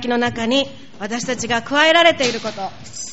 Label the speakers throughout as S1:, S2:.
S1: きの中に私たちが加えられていること、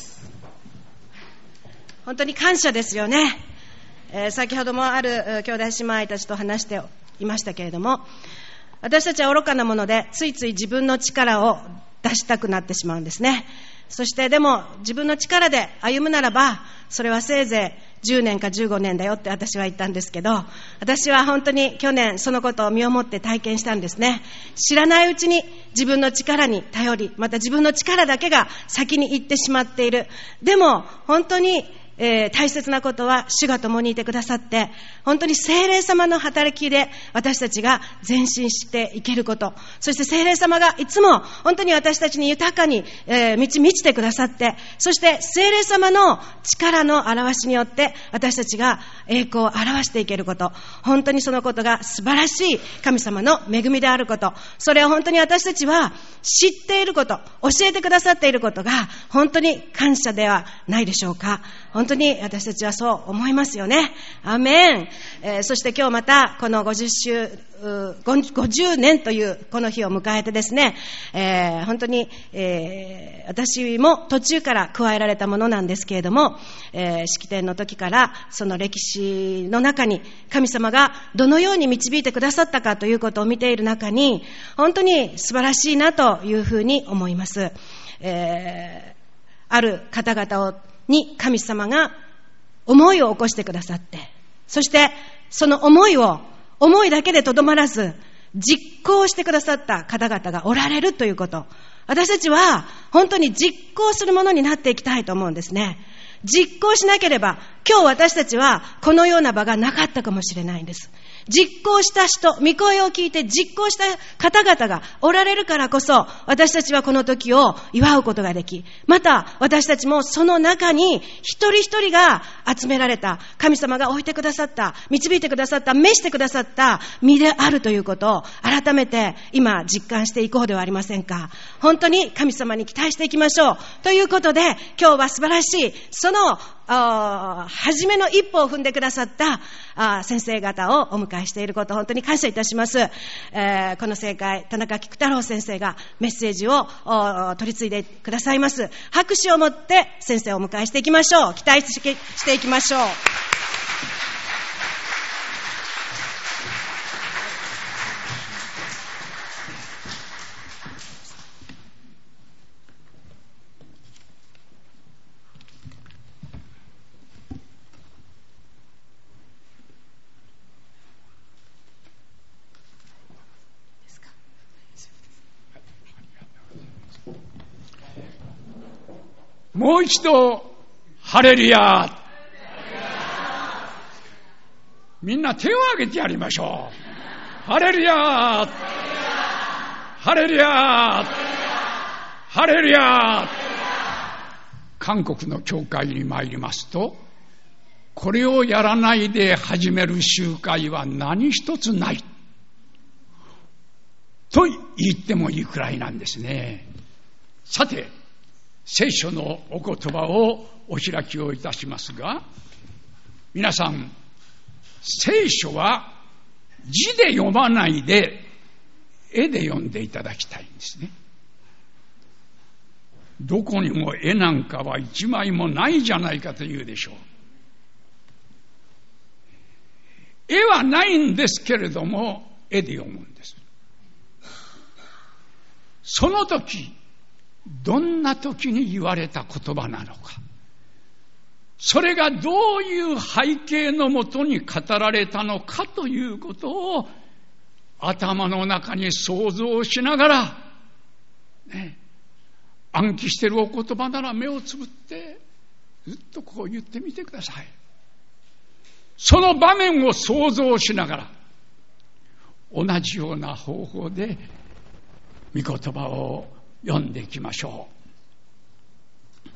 S1: 本当に感謝ですよね。先ほどもある兄弟姉妹たちと話していましたけれども、私たちは愚かなものでついつい自分の力を出したくなってしまうんですね。そしてでも自分の力で歩むならば、それはせいぜい10年か15年だよって私は言ったんですけど、私は本当に去年そのことを身をもって体験したんですね。知らないうちに自分の力に頼り、また自分の力だけが先に行ってしまっている。でも本当に大切なことは主が共にいてくださって、本当に聖霊様の働きで私たちが前進していけること、そして聖霊様がいつも本当に私たちに豊かに、満ちてくださって、そして聖霊様の力の表しによって私たちが栄光を表していけること、本当にそのことが素晴らしい神様の恵みであること、それを本当に私たちは知っていること、教えてくださっていることが本当に感謝ではないでしょうか。本当に私たちはそう思いますよね。アーメン。そして今日またこの50年というこの日を迎えてですね、本当に、私も途中から加えられたものなんですけれども、式典の時からその歴史の中に神様がどのように導いてくださったかということを見ている中に、本当に素晴らしいなというふうに思います。ある方々に神様が思いを起こしてくださって、そしてその思いだけでとどまらず実行してくださった方々がおられるということ、私たちは本当に実行するものになっていきたいと思うんですね。実行しなければ今日私たちはこのような場がなかったかもしれないんです。実行した人、御声を聞いて実行した方々がおられるからこそ、私たちはこの時を祝うことができ、また私たちもその中に一人一人が集められた、神様が置いてくださった、導いてくださった、召してくださった身であるということを改めて今実感していこうではありませんか。本当に神様に期待していきましょう。ということで今日は素晴らしいその初めの一歩を踏んでくださった先生方をお迎えしていること、本当に感謝いたします。この聖会、田中菊太郎先生がメッセージを取り継いでくださいます。拍手を持って先生をお迎えしていきましょう。期待していきましょう。
S2: もう一度ハレルヤ。みんな手を挙げてやりましょう。ハレルヤ、ハレルヤ、ハレルヤ。韓国の教会に参りますと、これをやらないで始める集会は何一つないと言ってもいいくらいなんですね。さて、聖書のお言葉をお開きをいたしますが、皆さん、聖書は字で読まないで絵で読んでいただきたいんですね。どこにも絵なんかは一枚もないじゃないかというでしょう。絵はないんですけれども絵で読むんです。その時どんな時に言われた言葉なのか、それがどういう背景のもとに語られたのかということを頭の中に想像しながら、暗記しているお言葉なら目をつぶってずっとこう言ってみてください。その場面を想像しながら同じような方法で御言葉を読んでいきましょう。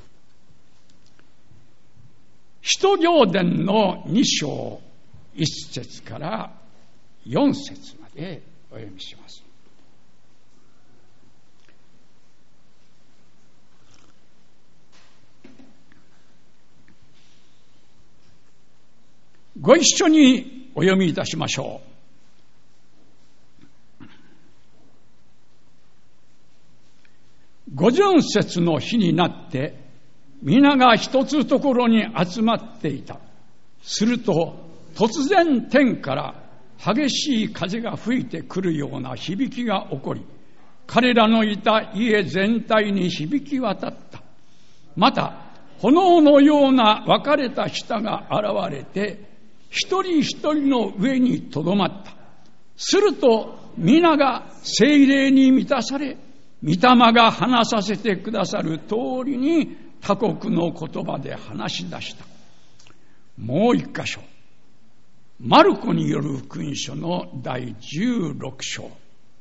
S2: 使徒行伝の2章1節から4節までお読みします。ご一緒にお読みいたしましょう。 五巡節の日になって、皆が一つところに集まっていた。すると、突然天から激しい風が吹いてくるような響きが起こり、彼らのいた家全体に響き渡った。また、炎のような分かれた舌が現れて、一人一人の上にとどまった。すると、皆が聖霊に満たされ、御霊が話させてくださる通りに他国の言葉で話し出した。もう一箇所。マルコによる福音書の第16章。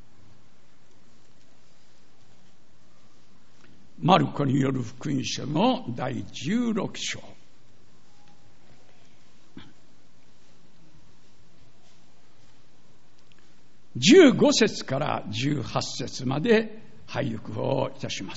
S2: マルコによる福音書の第16章。15節から18節まで拝読をいたします。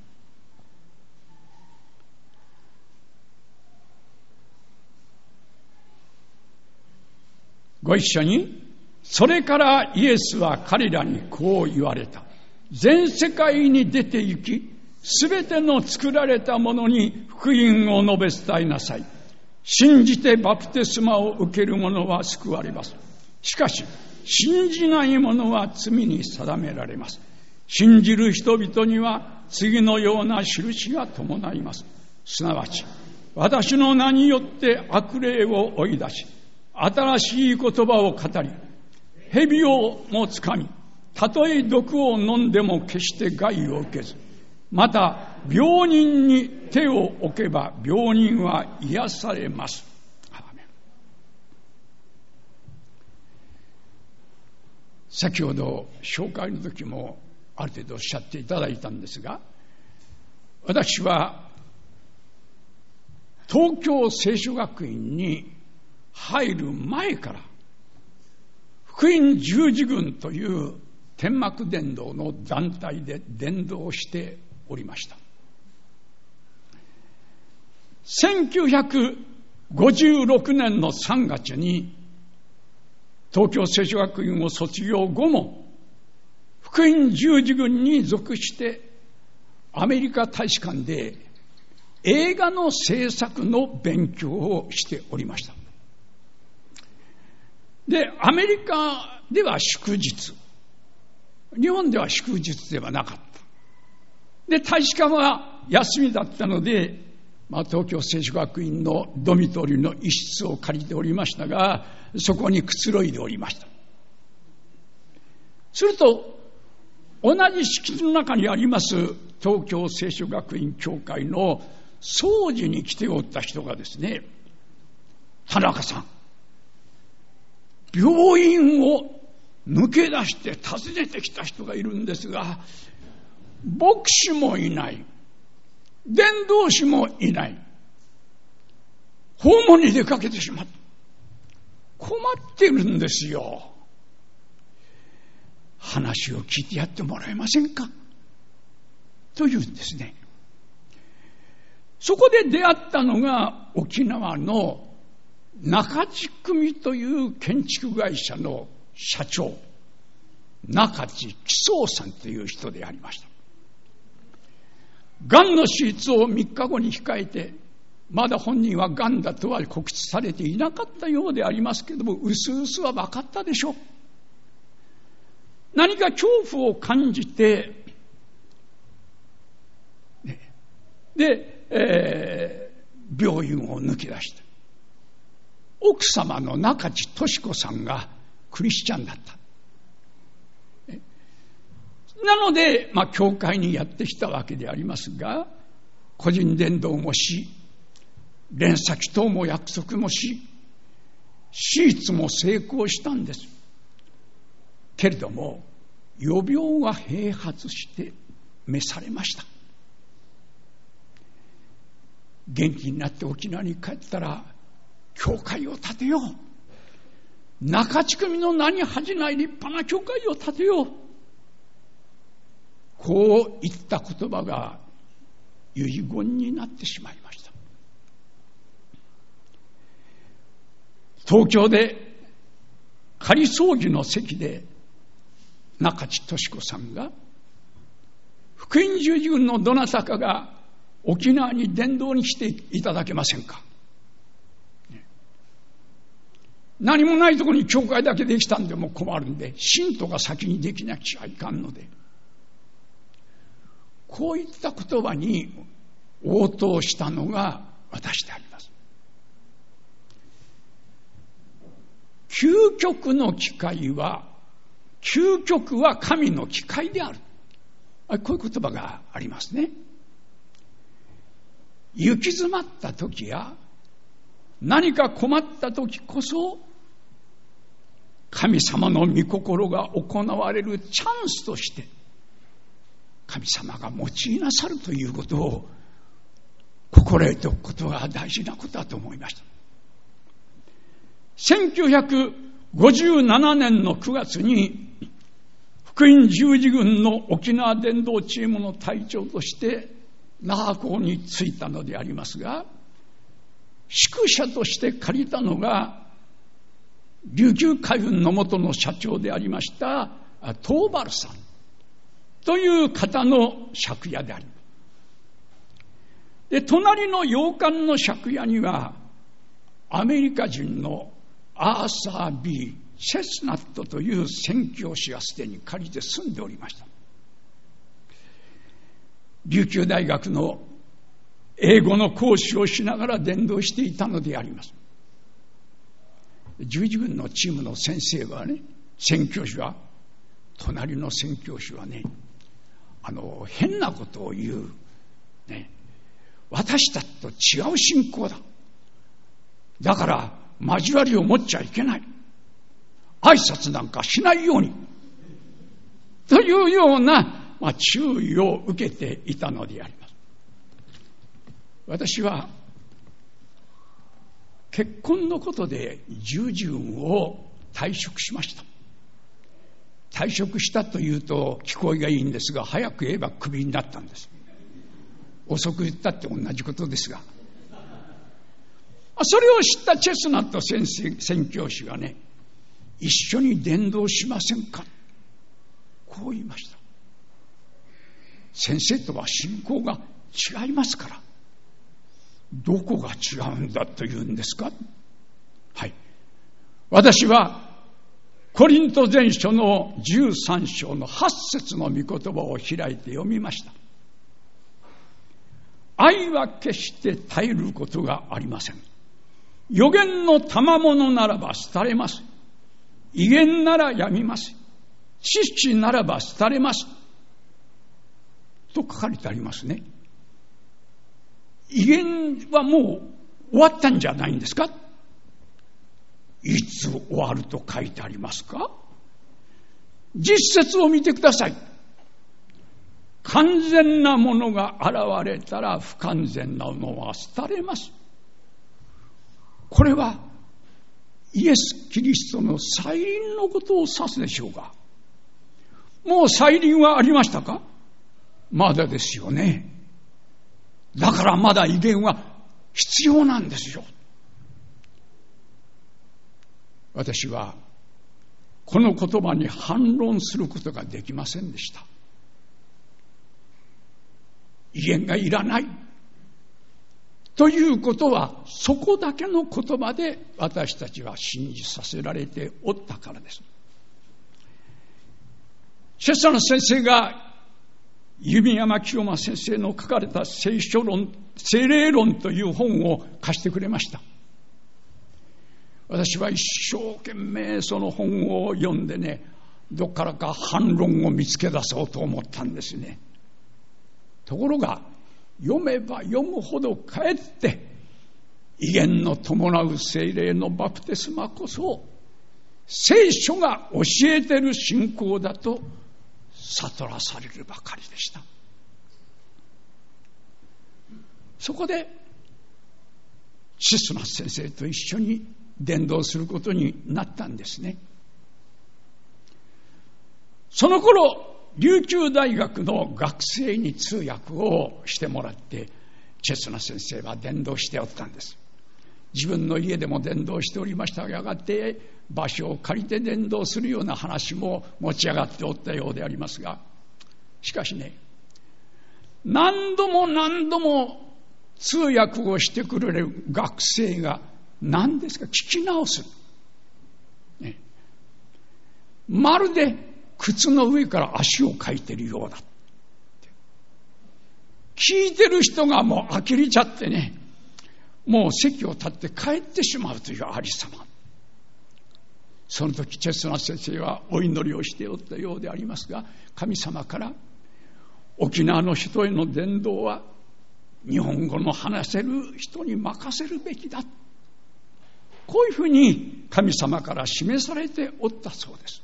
S2: ご一緒に。それからイエスは彼らにこう言われた。全世界に出て行き、すべての作られたものに福音を述べ伝えなさい。信じてバプテスマを受ける者は救われます。しかし、信じない者は罪に定められます。信じる人々には次のような印が伴います。すなわち、私の名によって悪霊を追い出し、新しい言葉を語り、蛇をもつかみ、たとえ毒を飲んでも決して害を受けず、また病人に手を置けば病人は癒されます。先ほど紹介の時もある程度おっしゃっていただいたんですが、私は東京聖書学院に入る前から福音十字軍という天幕伝道の団体で伝道しておりました。1956年の3月に東京聖書学院を卒業後も福音十字軍に属してアメリカ大使館で映画の制作の勉強をしておりました。で、アメリカでは祝日、日本では祝日ではなかった。で、大使館は休みだったので、東京聖書学院のドミトリーの一室を借りておりましたが、そこにくつろいでおりました。すると、同じ敷地の中にあります東京聖書学院教会の掃除に来ておった人がですね、田中さん、病院を抜け出して訪ねてきた人がいるんですが、牧師もいない、伝道師もいない、訪問に出かけてしまった。困ってるんですよ。話を聞いてやってもらえませんかというんですね。そこで出会ったのが沖縄の中地組という建築会社の社長、中地喜宗さんという人でありました。がんの手術を3日後に控えて、まだ本人はがんだとは告知されていなかったようでありますけれども、うすうすは分かったでしょう。何か恐怖を感じて、で、病院を抜け出した。奥様の中地敏子さんがクリスチャンだった。なので、教会にやってきたわけでありますが、個人伝道もし、連先等も約束もし、手術も成功したんです。けれども、予病が併発して召されました。元気になって沖縄に帰ったら、教会を建てよう。中地組の名に恥じない立派な教会を建てよう。こう言った言葉が遺言になってしまいました。東京で仮葬儀の席で中地敏子さんが福音十字軍のどなたかが沖縄に伝道に来ていただけませんか。何もないところに教会だけできたんでも困るんで、信徒が先にできなくちゃいかんので、こういった言葉に応答したのが私であります。究極の機会は、究極は神の機会である。こういう言葉がありますね。行き詰まった時や何か困った時こそ、神様の御心が行われるチャンスとして神様が用いなさるということを心得ておくことが大事なことだと思いました。1957年の9月に福音十字軍の沖縄伝道チームの隊長として那覇港に着いたのでありますが、宿舎として借りたのが琉球海運の元の社長でありました東原さんという方の借家であります。で、隣の洋館の借家にはアメリカ人のアーサー・B・チェスナットという宣教師がすでに借りて住んでおりました。琉球大学の英語の講師をしながら伝道していたのであります。十字軍のチームの先生はね、宣教師は、隣の宣教師はね、変なことを言う、ね、私たちと違う信仰だ。だから交わりを持っちゃいけない。挨拶なんかしないように。というような、注意を受けていたのであります。私は結婚のことで十字軍を退職しました。退職したというと聞こえがいいんですが、早く言えばクビになったんです。遅く言ったって同じことですが、それを知ったチェスナット宣教師がね、一緒に伝道しませんか、こう言いました。先生とは信仰が違いますから。どこが違うんだというんですか。はい。私はコリント前書の13章の8節の御言葉を開いて読みました。愛は決して絶えることがありません。預言の賜物ならば廃れます。異言ならやみます。知識ならば廃れます。と書かれてありますね。異言はもう終わったんじゃないんですか。いつ終わると書いてありますか。実節を見てください。完全なものが現れたら不完全なものは廃れます。これはイエス・キリストの再臨のことを指すでしょうか。もう再臨はありましたか。まだですよね。だからまだ異言は必要なんですよ。私はこの言葉に反論することができませんでした。異言がいらないということは、そこだけの言葉で私たちは信じさせられておったからです。シェッサの先生が弓山清馬先生の書かれた聖霊論という本を貸してくれました。私は一生懸命その本を読んでね、どっからか反論を見つけ出そうと思ったんですね。ところが読めば読むほどかえって異言の伴う聖霊のバプテスマこそ聖書が教えている信仰だと悟らされるばかりでした。そこでシスマス先生と一緒に伝道することになったんですね。その頃琉球大学の学生に通訳をしてもらってチェスナ先生は伝道しておったんです。自分の家でも伝道しておりましたが、やがて場所を借りて伝道するような話も持ち上がっておったようでありますが、しかしね、 何度も通訳をしてくれる学生が何ですか、聞き直す、ね、まるで靴の上から足をかいてるようだ。聞いてる人がもう呆れちゃってね、もう席を立って帰ってしまうというありさま。その時チェスナ先生はお祈りをしておったようでありますが、神様から沖縄の人への伝道は日本語の話せる人に任せるべきだ、こういうふうに神様から示されておったそうです。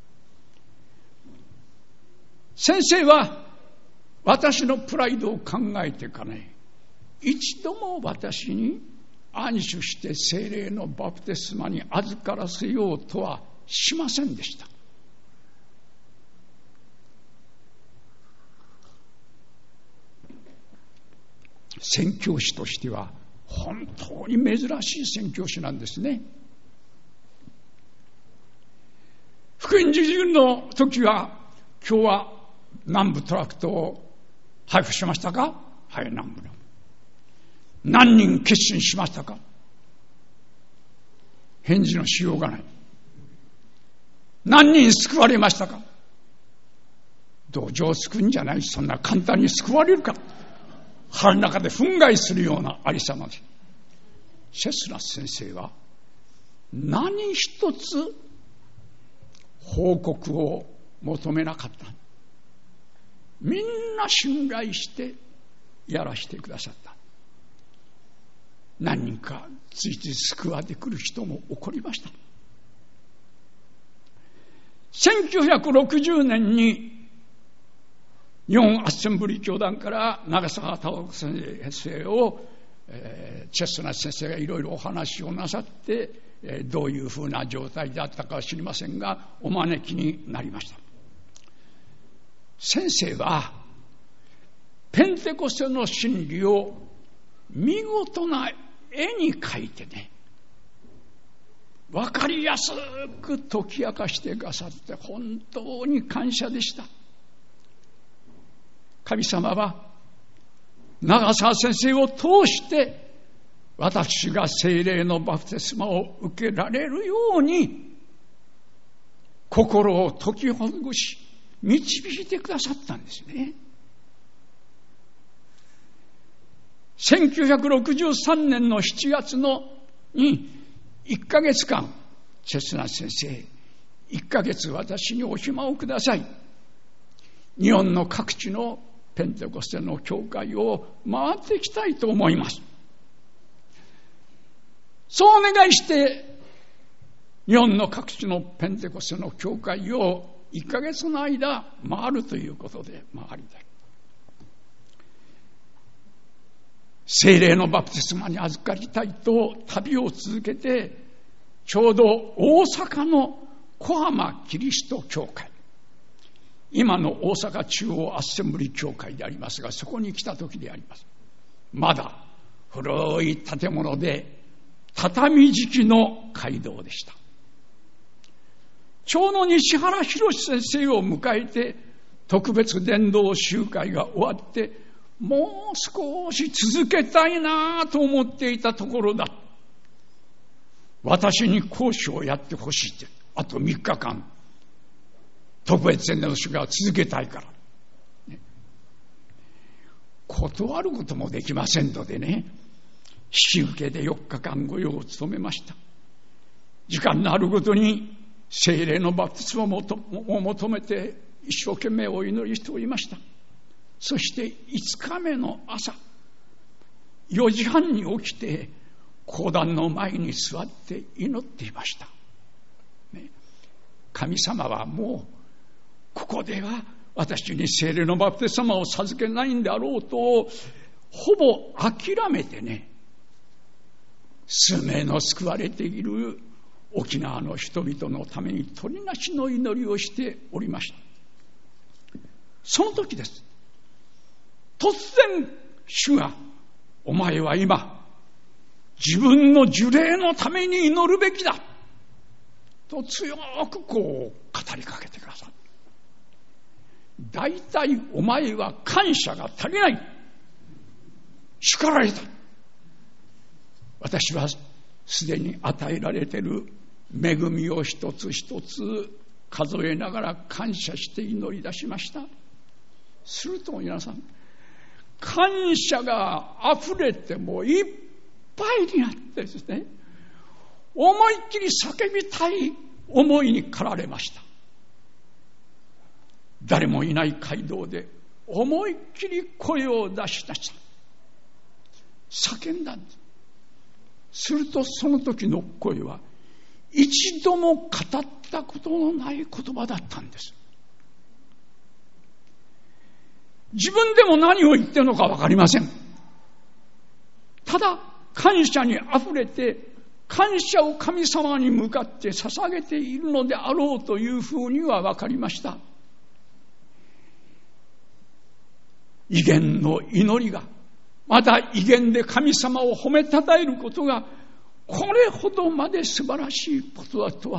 S2: 先生は私のプライドを考えてかね、一度も私に安守して聖霊のバプテスマに預からせようとはしませんでした。宣教師としては本当に珍しい宣教師なんですね。福音授受の時は、今日は南部トラクトを配布しましたか？はい、南部の。何人決心しましたか？返事のしようがない。何人救われましたか？道場を救うんじゃない、そんな簡単に救われるか。腹の中で憤慨するようなありさまです。シェスナス先生は何一つ報告を求めなかった。みんな信頼してやらせてくださった。何人かついて救われてくる人も起こりました。1960年に日本アッセンブリー教団から長坂太郎先生を、チェスナス先生がいろいろお話をなさって、どういうふうな状態であったかは知りませんが、お招きになりました。先生はペンテコステの真理を見事な絵に描いてね、分かりやすく解き明かしてくださって本当に感謝でした。神様は長澤先生を通して私が聖霊のバプテスマを受けられるように心を解きほぐし導いてくださったんですね。1963年の7月に1ヶ月間、チェスナ先生、1ヶ月私にお暇をください。日本の各地のペンテコステの教会を回っていきたいと思います。そうお願いして、日本の各地のペンテコステの教会を1ヶ月の間回るということで回りたい。聖霊のバプテスマに預かりたいと旅を続けて、ちょうど大阪の小浜キリスト教会、今の大阪中央アッセンブリー教会でありますが、そこに来た時であります。まだ古い建物で畳敷きの街道でした。ちょうど西原博先生を迎えて特別伝道集会が終わって、もう少し続けたいなと思っていたところだ。私に講師をやってほしいって、あと3日間特別伝道集会を続けたいから、ね、断ることもできませんのでね、引き受けで4日間御用を務めました。時間のあるごとに聖霊のバプテスマを求めて一生懸命お祈りしておりました。そして5日目の朝4時半に起きて講談の前に座って祈っていました、ね、神様はもうここでは私に聖霊のバプテスマを授けないんであろうとほぼ諦めてね、数名の救われている沖縄の人々のために取りなしの祈りをしておりました。その時です。突然主が、お前は今自分の呪霊のために祈るべきだと強くこう語りかけてくださる。 だいたいお前は感謝が足りない。叱られた。私はすでに与えられている恵みを一つ一つ数えながら感謝して祈り出しました。すると皆さん、感謝があふれてもいっぱいになってですね、思いっきり叫びたい思いに駆られました。誰もいない街道で思いっきり声を出しました。叫んだんです。するとその時の声は一度も語ったことのない言葉だったんです。自分でも何を言ってるのか分かりません。ただ感謝にあふれて、感謝を神様に向かって捧げているのであろうというふうには分かりました。威厳の祈りが、また威厳で神様を褒めたたえることがこれほどまで素晴らしいことだとは。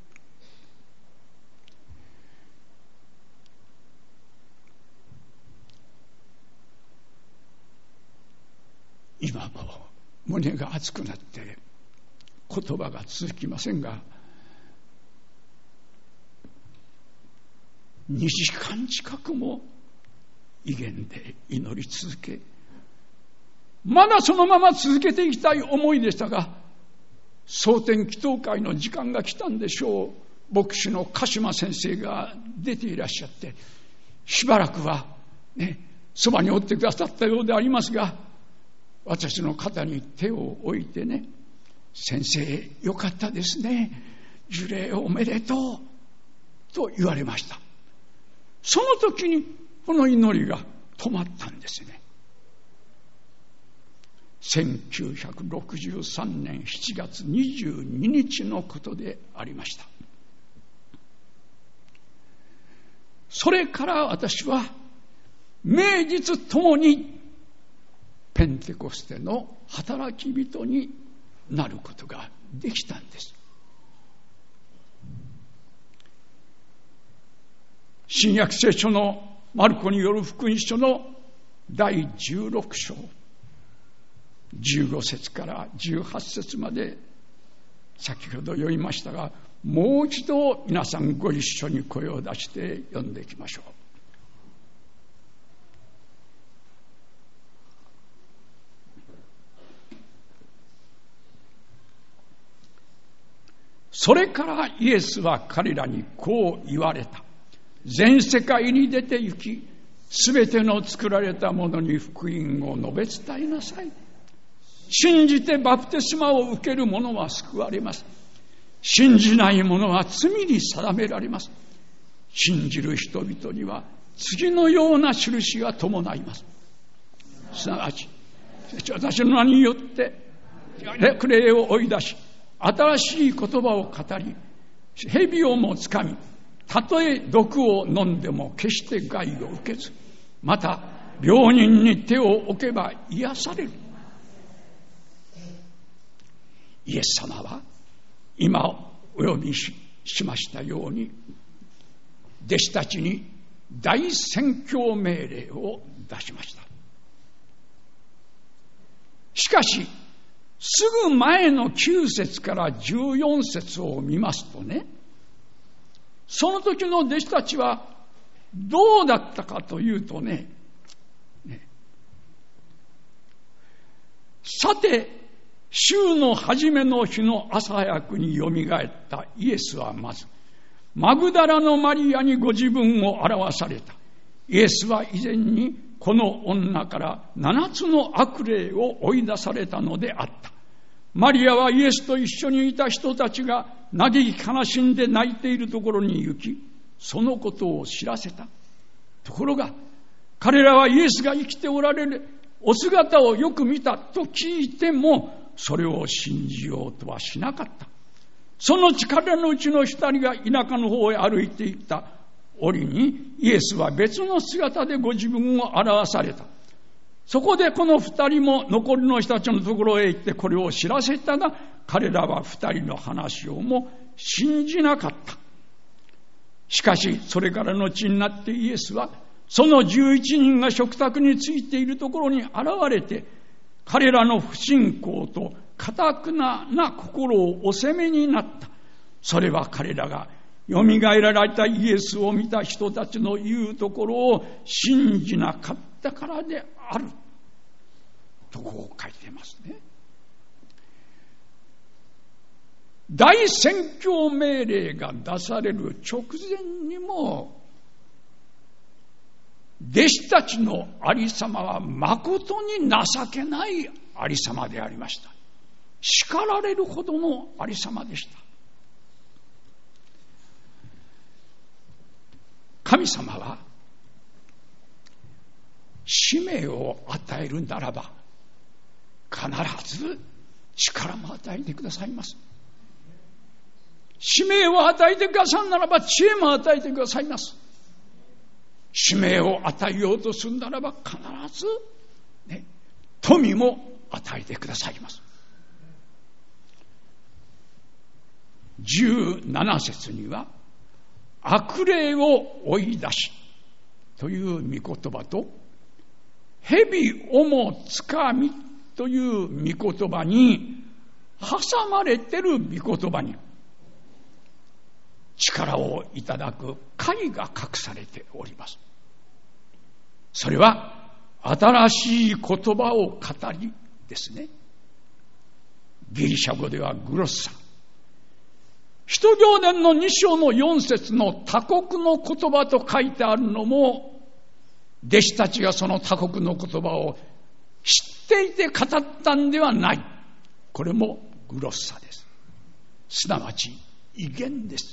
S2: 今も胸が熱くなって言葉が続きませんが、2時間近くも威厳で祈り続け、まだそのまま続けていきたい思いでしたが、蒼天祈祷会の時間が来たんでしょう。牧師の鹿島先生が出ていらっしゃって、しばらくはね、そばにおってくださったようでありますが、私の肩に手を置いてね、先生よかったですね、樹齢おめでとうと言われました。その時にこの祈りが止まったんですね。1963年7月22日のことでありました。それから私は名実ともにペンテコステの働き人になることができたんです。新約聖書のマルコによる福音書の第16章15節から18節まで先ほど読みましたが、もう一度皆さんご一緒に声を出して読んでいきましょう。それからイエスは彼らにこう言われた。全世界に出て行き、すべての作られたものに福音を述べ伝えなさい。信じてバプテスマを受ける者は救われます。信じない者は罪に定められます。信じる人々には次のような印が伴います。すなわち、私の名によって霊を追い出し、新しい言葉を語り、蛇をもつかみ、たとえ毒を飲んでも決して害を受けず、また病人に手を置けば癒される。イエス様は今お呼びしましたように、弟子たちに大宣教命令を出しました。しかしすぐ前の9節から14節を見ますとね、その時の弟子たちはどうだったかというとね、さて週の初めの日の朝早くによみがえったイエスはまずマグダラのマリアにご自分を表された。イエスは以前にこの女から7つの悪霊を追い出されたのであった。マリアはイエスと一緒にいた人たちが嘆き悲しんで泣いているところに行き、そのことを知らせた。ところが彼らはイエスが生きておられるお姿をよく見たと聞いても、それを信じようとはしなかった。その力のうちの2人が田舎の方へ歩いていった折に、イエスは別の姿でご自分を表された。そこでこの2人も残りの人たちのところへ行ってこれを知らせたが、彼らは2人の話をも信じなかった。 しかしそれから後になってイエスはその11人が食卓についているところに現れて、彼らの不信仰と堅くな心をお責めになった。それは彼らがよみがえられたイエスを見た人たちの言うところを信じなかったからであるとこう書いていますね。大宣教命令が出される直前にも、弟子たちのありさまは誠に情けないありさまでありました。叱られるほどのありさまでした。神様は使命を与えるならば必ず力も与えてくださいます。使命を与えてくださるならば知恵も与えてくださいます。使命を与えようとするならば必ず、富も与えてくださいます。17節には悪霊を追い出しという御言葉と、蛇をもつかみという御言葉に挟まれてる御言葉に力をいただく解が隠されております。それは新しい言葉を語りですね。ギリシャ語ではグロッサ、使徒行伝の2章の4節の他国の言葉と書いてあるのも、弟子たちがその他国の言葉を知っていて語ったんではない。これもグロッサです。すなわち異言です。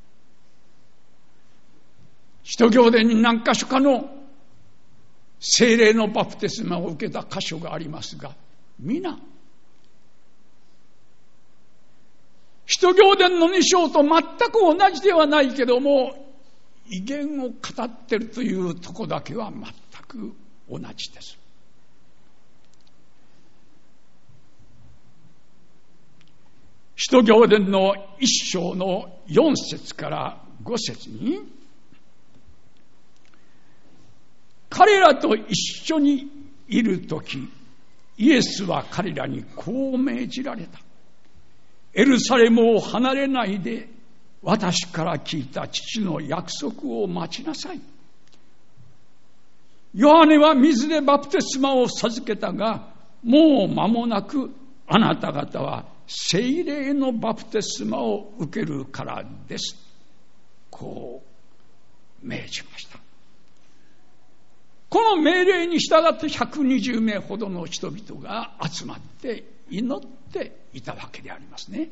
S2: 使徒行伝に何箇所かの聖霊のバプテスマを受けた箇所がありますが、皆使徒行伝の2章と全く同じではないけども、異言を語っているというとこだけは全く同じです。使徒行伝の1章の4節から5節に、彼らと一緒にいるとき、イエスは彼らにこう命じられた。エルサレムを離れないで、私から聞いた父の約束を待ちなさい。ヨハネは水でバプテスマを授けたが、もう間もなくあなた方は聖霊のバプテスマを受けるからです。こう命じました。この命令に従って120名ほどの人々が集まって祈っていたわけでありますね。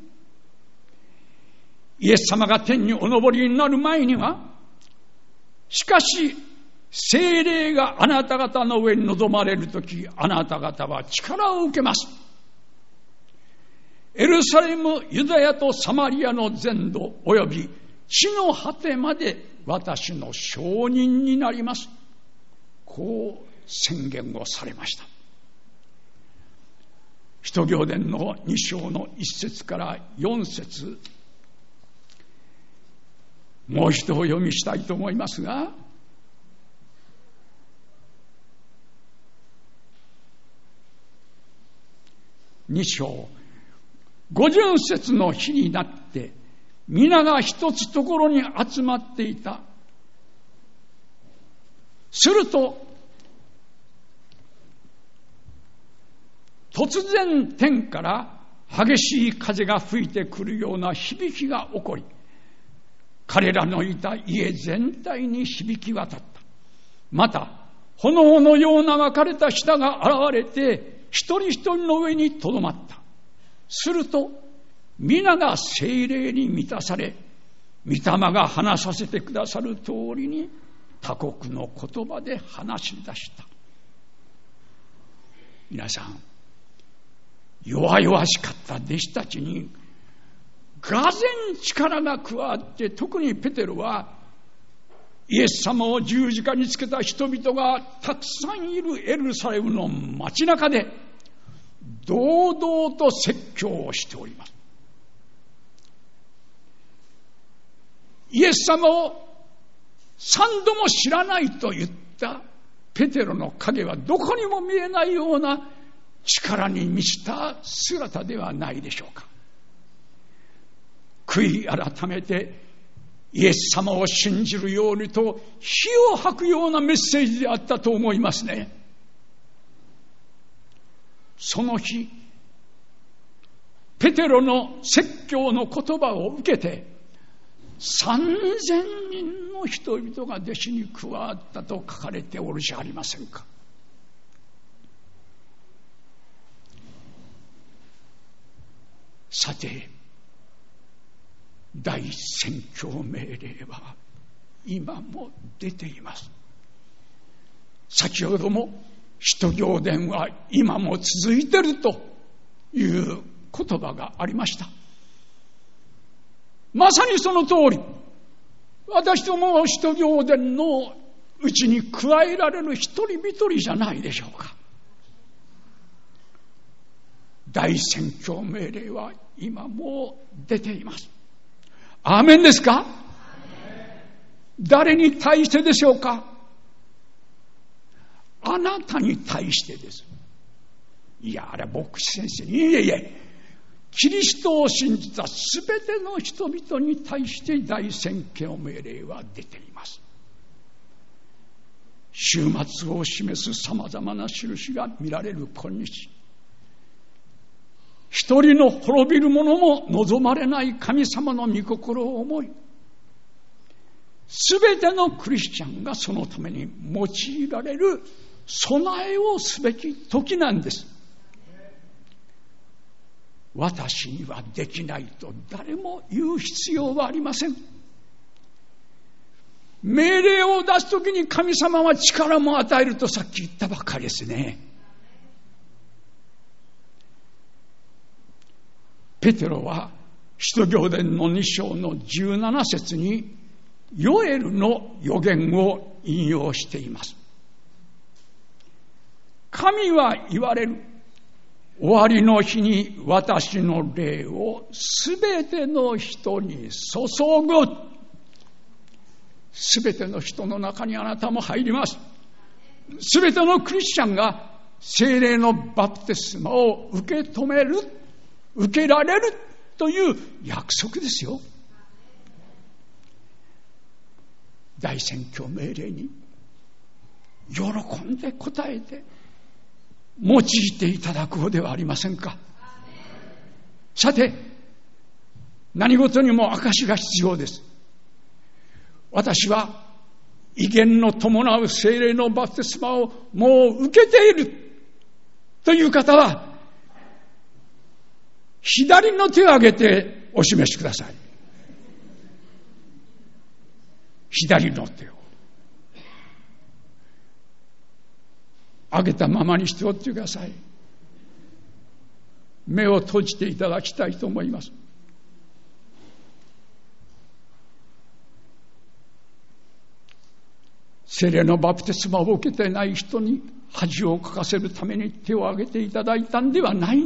S2: イエス様が天にお昇りになる前には、しかし聖霊があなた方の上に臨まれるとき、あなた方は力を受けます。エルサレム、ユダヤとサマリアの全土および地の果てまで私の証人になります。こう宣言をされました。使徒行伝の2章の1節から4節、もう一度お読みしたいと思いますが、2章50節の日になって皆が一つところに集まっていた。すると突然天から激しい風が吹いてくるような響きが起こり、彼らのいた家全体に響き渡った。また炎のような分かれた舌が現れて一人一人の上にとどまった。すると皆が聖霊に満たされ、御霊が話させてくださる通りに他国の言葉で話し出した。皆さん、弱々しかった弟子たちにがぜん力が加わって、特にペテロはイエス様を十字架につけた人々がたくさんいるエルサレムの街中で堂々と説教をしております。 イエス様を3度も知らないと言ったペテロの影はどこにも見えないような力に満ちた姿ではないでしょうか。悔い改めてイエス様を信じるようにと火を吐くようなメッセージであったと思いますね。その日、ペテロの説教の言葉を受けて3000人の人々が弟子に加わったと書かれておるじゃありませんか。さて、大宣教命令は今も出ています。先ほども使徒行伝は今も続いているという言葉がありました。まさにその通り、私ども使徒行伝のうちに加えられる一人一人じゃないでしょうか。大宣教命令は今も出ています。アーメンですか？誰に対してでしょうか？あなたに対してです。いや、あれは牧師先生に、いえ、キリストを信じたすべての人々に対して大宣教命令は出ています。終末を示すさまざまな印が見られる今日、一人の滅びる者も望まれない神様の御心を思い、すべてのクリスチャンがそのために用いられる備えをすべき時なんです。私にはできないと誰も言う必要はありません。命令を出すときに神様は力も与えるとさっき言ったばっかりですね。ペテロは使徒行伝の2章の17節にヨエルの預言を引用しています。神は言われる。終わりの日に私の霊をすべての人に注ぐ。すべての人の中にあなたも入ります。すべてのクリスチャンが聖霊のバプテスマを受け止める、受けられるという約束ですよ。大宣教命令に喜んで応えて用いていただこうではありませんか。さて、何事にも証が必要です。私は威厳の伴う聖霊のバプテスマをもう受けているという方は左の手を挙げてお示しください。左の手を上げたままにしておってください。目を閉じていただきたいと思います。聖霊のバプテスマを受けてない人に恥をかかせるために手を挙げていただいたんではない。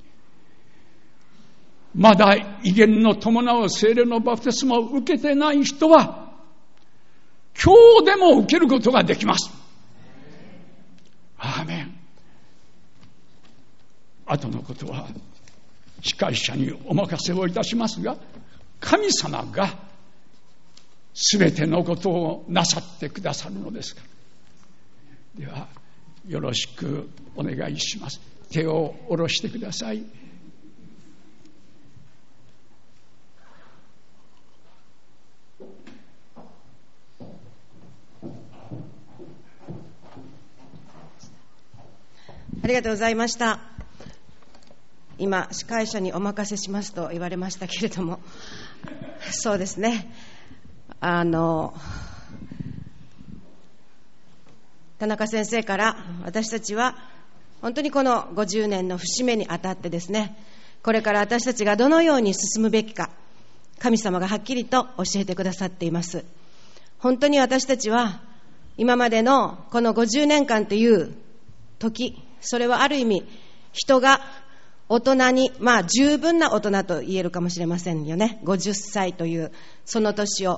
S2: まだ威厳の伴う聖霊のバプテスマを受けてない人は今日でも受けることができます。アーメン。後のことは司会者にお任せをいたしますが、神様がすべてのことをなさってくださるのですから。ではよろしくお願いします。手を下ろしてください。
S1: ありがとうございました。今司会者にお任せしますと言われましたけれども、そうですね、田中先生から私たちは本当にこの50年の節目にあたってですね、これから私たちがどのように進むべきか、神様がはっきりと教えてくださっています。本当に私たちは今までのこの50年間という時、それはある意味人が大人に、十分な大人と言えるかもしれませんよね。50歳というその年を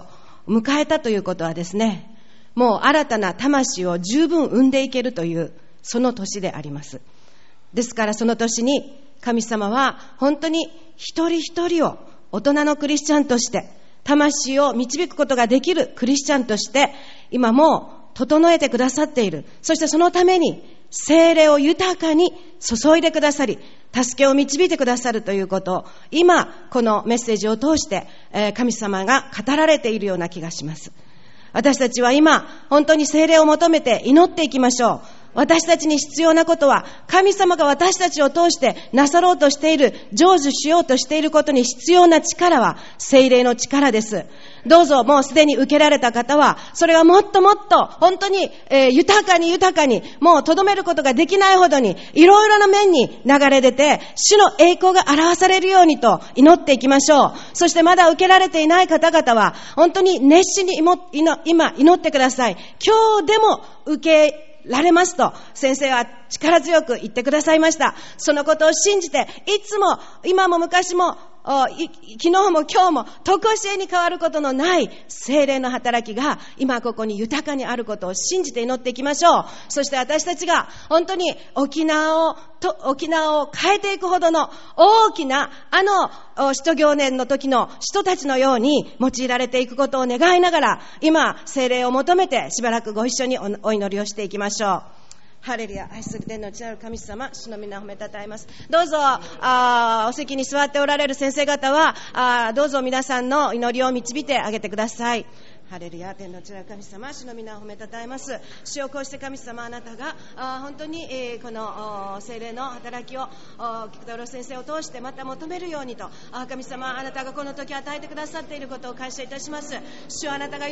S1: 迎えたということはですね、もう新たな魂を十分生んでいけるというその年であります。ですからその年に神様は本当に一人一人を大人のクリスチャンとして、魂を導くことができるクリスチャンとして今も整えてくださっている。そしてそのために聖霊を豊かに注いでくださり、助けを導いてくださるということを今このメッセージを通して神様が語られているような気がします。私たちは今本当に聖霊を求めて祈っていきましょう。私たちに必要なことは、神様が私たちを通してなさろうとしている、成就しようとしていることに必要な力は聖霊の力です。どうぞもうすでに受けられた方は、それがもっともっと本当に、豊かにもう留めることができないほどにいろいろな面に流れ出て、主の栄光が表されるようにと祈っていきましょう。そしてまだ受けられていない方々は本当に熱心に今祈ってください。今日でも受けられますと先生は力強く言ってくださいました。そのことを信じて、いつも今も昔も昨日も今日も常しえに変わることのない聖霊の働きが今ここに豊かにあることを信じて祈っていきましょう。そして私たちが本当に沖縄を変えていくほどの大きな使徒行伝の時の人たちのように用いられていくことを願いながら、今聖霊を求めてしばらくご一緒にお祈りをしていきましょう。ハレルヤ。愛する天の内なる神様、主の皆を褒めたたえます。どうぞお席に座っておられる先生方はどうぞ皆さんの祈りを導いてあげてください。ハレルヤ。天の地なる神様、主の皆を褒めたたえます。主をこうして神様、あなたが本当に、この聖霊の働きを菊太郎先生を通してまた求めるようにと、神様、あなたがこの時与えてくださっていることを感謝いたします。主はあなたが